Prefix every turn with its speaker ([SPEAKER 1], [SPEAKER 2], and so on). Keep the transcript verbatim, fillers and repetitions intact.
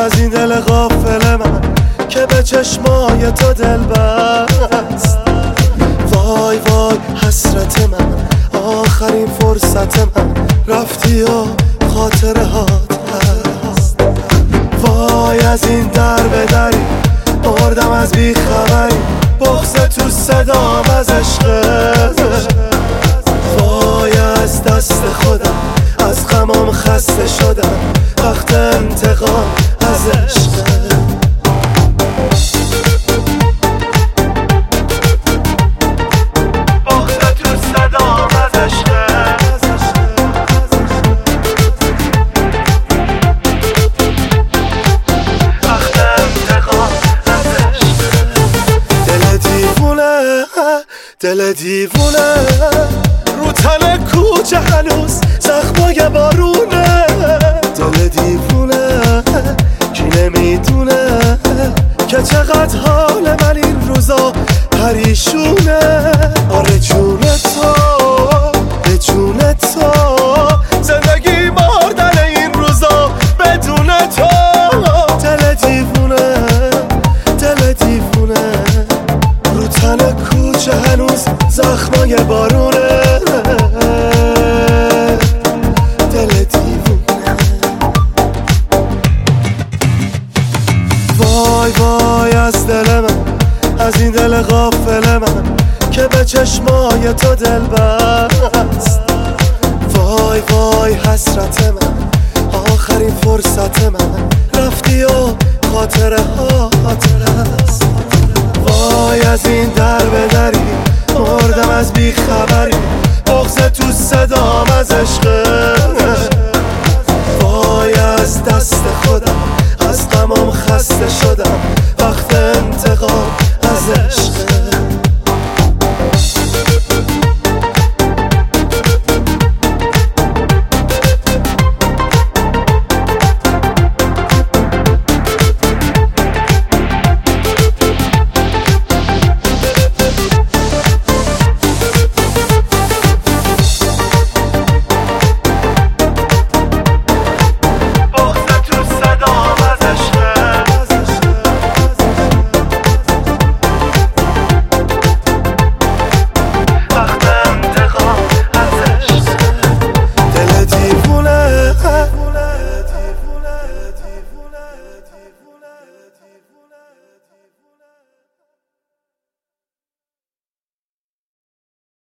[SPEAKER 1] از این دل غافل من که به چشمای تو دل بست. وای وای حسرت من، آخرین فرصت من، رفتی و خاطره هات هست. وای از این در به دری مردم از بیخبری، بغض تو صدام از عشقت. وای از دست خودم، از غمام خسته شدم، وقت انتقام از عشقت. دل دیوونه رو تن کوچه هنوز زخمای بارونه. دل دیوونه کی نمیدونه که چقدر حال من این روزا پریشونه. آره جون تو به جون تو، زندگی مردن این روزا بدون تو. دل دیوونه دل دیوونه رو تن کوچه هنوز زخمای بارونه. دل دیوونه. وای وای از دل من، از این دل غافل من که به چشمای تو دل بست. وای وای حسرت من، آخرین فرصت من، رفتی و خاطره ها خاطره است. وای از این در به دری مردم از بیخبری، بغض تو صدام از عشقت.